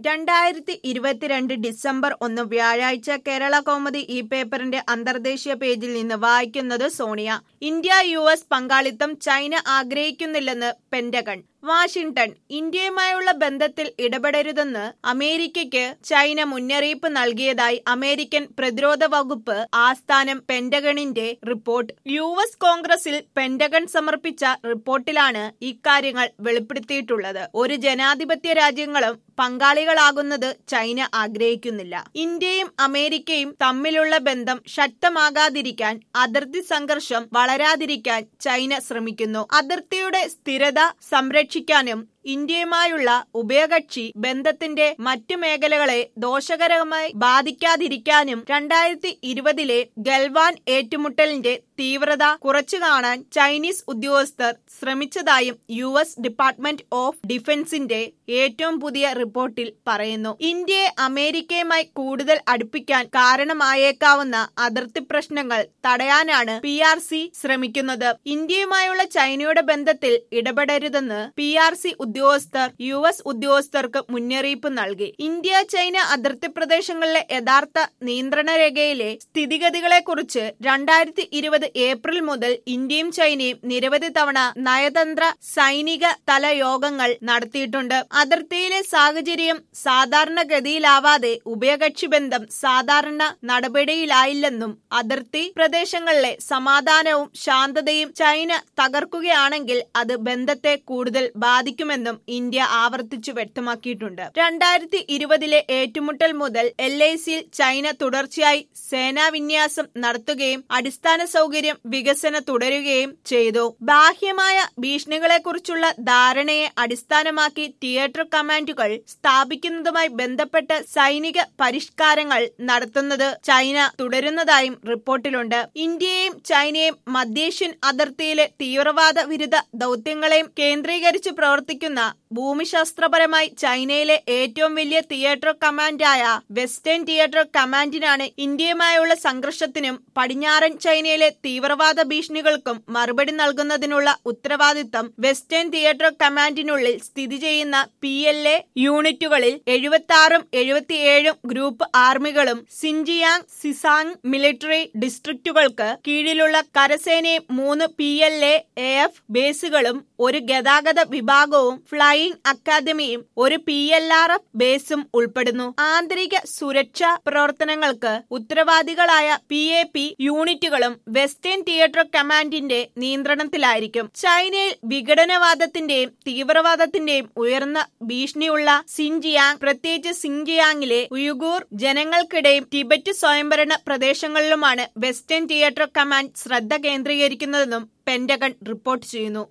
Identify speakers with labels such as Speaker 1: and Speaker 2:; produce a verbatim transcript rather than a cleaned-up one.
Speaker 1: രണ്ടായിരത്തി ഇരുപത്തിരണ്ട് ഡിസംബർ ഒന്ന് വ്യാഴാഴ്ച കേരള കൗമുദി ഈ പേപ്പറിന്റെ അന്തർദേശീയ പേജിൽ നിന്ന് വായിക്കുന്നത് സോണിയ. ഇന്ത്യ യു എസ് പങ്കാളിത്തം ചൈന ആഗ്രഹിക്കുന്നില്ലെന്ന് പെന്റഗൺ. വാഷിംഗ്ടൺ. ഇന്ത്യയുമായുള്ള ബന്ധത്തിൽ ഇടപെടരുതെന്ന് അമേരിക്കയ്ക്ക് ചൈന മുന്നറിയിപ്പ് നൽകിയതായി അമേരിക്കൻ പ്രതിരോധ വകുപ്പ് ആസ്ഥാനം പെന്റഗണിന്റെ റിപ്പോർട്ട്. യു എസ് കോൺഗ്രസിൽ പെന്റഗൺ സമർപ്പിച്ച റിപ്പോർട്ടിലാണ് ഇക്കാര്യങ്ങൾ വെളിപ്പെടുത്തിയിട്ടുള്ളത്. ഒരു ജനാധിപത്യ രാജ്യങ്ങളും പങ്കാളികളാകുന്നത് ചൈന ആഗ്രഹിക്കുന്നില്ല. ഇന്ത്യയും അമേരിക്കയും തമ്മിലുള്ള ബന്ധം ശക്തമാകാതിരിക്കാൻ, അതിർത്തി സംഘർഷം വളരാതിരിക്കാൻ ചൈന ശ്രമിക്കുന്നു. അതിർത്തിയുടെ സ്ഥിരത സംരക്ഷിക്കാനും ഇന്ത്യയുമായുള്ള ഉഭയകക്ഷി ബന്ധത്തിന്റെ മറ്റു മേഖലകളെ ദോഷകരമായി ബാധിക്കാതിരിക്കാനും രണ്ടായിരത്തി ഇരുപതിലെ ഗൽവാൻ ഏറ്റുമുട്ടലിന്റെ തീവ്രത കുറച്ചു കാണാൻ ചൈനീസ് ഉദ്യോഗസ്ഥർ ശ്രമിച്ചതായും യു എസ് ഡിപ്പാർട്ട്മെന്റ് ഓഫ് ഡിഫൻസിന്റെ ഏറ്റവും പുതിയ റിപ്പോർട്ടിൽ പറയുന്നു. ഇന്ത്യയെ അമേരിക്കയുമായി കൂടുതൽ അടുപ്പിക്കാൻ കാരണമായേക്കാവുന്ന അതിർത്തി പ്രശ്നങ്ങൾ തടയാനാണ് പി ആർ സി ശ്രമിക്കുന്നത്. ഇന്ത്യയുമായുള്ള ചൈനയുടെ ബന്ധത്തിൽ ഇടപെടരുതെന്ന് പി ആർ സി ഉദ്യോഗസ്ഥർ യു എസ് ഉദ്യോഗസ്ഥർക്ക് മുന്നറിയിപ്പ് നൽകി. ഇന്ത്യ ചൈന അതിർത്തി പ്രദേശങ്ങളിലെ യഥാർത്ഥ നിയന്ത്രണ രേഖയിലെ സ്ഥിതിഗതികളെക്കുറിച്ച് രണ്ടായിരത്തി ഇരുപത് ഏപ്രിൽ മുതൽ ഇന്ത്യയും ചൈനയും നിരവധി തവണ നയതന്ത്ര സൈനിക തല യോഗങ്ങൾ നടത്തിയിട്ടുണ്ട്. അതിർത്തിയിലെ സാഹചര്യം സാധാരണഗതിയിലാവാതെ ഉഭയകക്ഷി ബന്ധം സാധാരണ നടപടിയിലായില്ലെന്നും അതിർത്തി പ്രദേശങ്ങളിലെ സമാധാനവും ശാന്തതയും ചൈന തകർക്കുകയാണെങ്കിൽ അത് ബന്ധത്തെ കൂടുതൽ ബാധിക്കുമെന്നും ഇന്ത്യ ആവർത്തിച്ചു വ്യക്തമാക്കിയിട്ടുണ്ട്. രണ്ടായിരത്തി ഇരുപതിലെ ഏറ്റുമുട്ടൽ മുതൽ എൽ ഐ സിയിൽ ചൈന തുടർച്ചയായി സേനാവിന്യാസം നടത്തുകയും അടിസ്ഥാന സൗകര്യം വികസന തുടരുകയും ചെയ്തു. ബാഹ്യമായ ഭീഷണികളെക്കുറിച്ചുള്ള ധാരണയെ അടിസ്ഥാനമാക്കി തിയേറ്റർ കമാൻഡുകൾ സ്ഥാപിക്കുന്നതുമായി ബന്ധപ്പെട്ട സൈനിക പരിഷ്കാരങ്ങൾ നടത്തുന്നത് ചൈന തുടരുന്നതായും റിപ്പോർട്ടിലുണ്ട്. ഇന്ത്യയെയും ചൈനയും മധ്യേഷ്യൻ അതിർത്തിയിലെ തീവ്രവാദ വിരുദ്ധ ദൗത്യങ്ങളെയും കേന്ദ്രീകരിച്ച് പ്രവർത്തിക്കുന്ന ഭൂമിശാസ്ത്രപരമായി ചൈനയിലെ ഏറ്റവും വലിയ തിയേറ്റർ കമാൻഡായ വെസ്റ്റേൺ തിയേറ്റർ കമാൻഡിനാണ് ഇന്ത്യയുമായുള്ള സംഘർഷത്തിനും പടിഞ്ഞാറൻ ചൈനയിലെ തീവ്രവാദ ഭീഷണികൾക്കും മറുപടി നൽകുന്നതിനുള്ള ഉത്തരവാദിത്തം വെസ്റ്റേൺ തിയേറ്റർ കമാൻഡിനുള്ളിൽ സ്ഥിതി ചെയ്യുന്ന പി എൽ എ യൂണിറ്റുകളിൽ എഴുപത്തി ആറും എഴുപത്തിയേഴും ഗ്രൂപ്പ് ആർമികളും സിൻജിയാങ് സിസാങ് മിലിറ്ററി ഡിസ്ട്രിക്റ്റുകൾക്ക് കീഴിലുള്ള കരസേനയും മൂന്ന് പി എൽ എ എഫ് ബേസുകളും ഒരു ഗതാഗത വിഭാഗവും ഫ്ലൈയിംഗ് അക്കാദമിയും ഒരു പി എൽ ആർ എഫ് ബേസും ഉൾപ്പെടുന്നു. ആന്തരിക സുരക്ഷാ പ്രവർത്തനങ്ങൾക്ക് ഉത്തരവാദികളായ പി എ പി യൂണിറ്റുകളും വെസ്റ്റേൺ തിയേറ്റർ കമാൻഡിന്റെ നിയന്ത്രണത്തിലായിരിക്കും. ചൈനയിൽ വിഘടനവാദത്തിന്റെയും തീവ്രവാദത്തിന്റെയും ഉയർന്ന ഭീഷണിയുള്ള സിൻജിയാങ്, പ്രത്യേകിച്ച് സിൻജിയാങ്ങിലെ ഉയ്ഗൂർ ജനങ്ങൾക്കിടയും ടിബറ്റ് സ്വയംഭരണ പ്രദേശങ്ങളിലുമാണ് വെസ്റ്റേൺ തിയേറ്റർ കമാൻഡ് ശ്രദ്ധ കേന്ദ്രീകരിക്കുന്നതെന്നും പെന്റഗൺ റിപ്പോർട്ട് ചെയ്യുന്നു.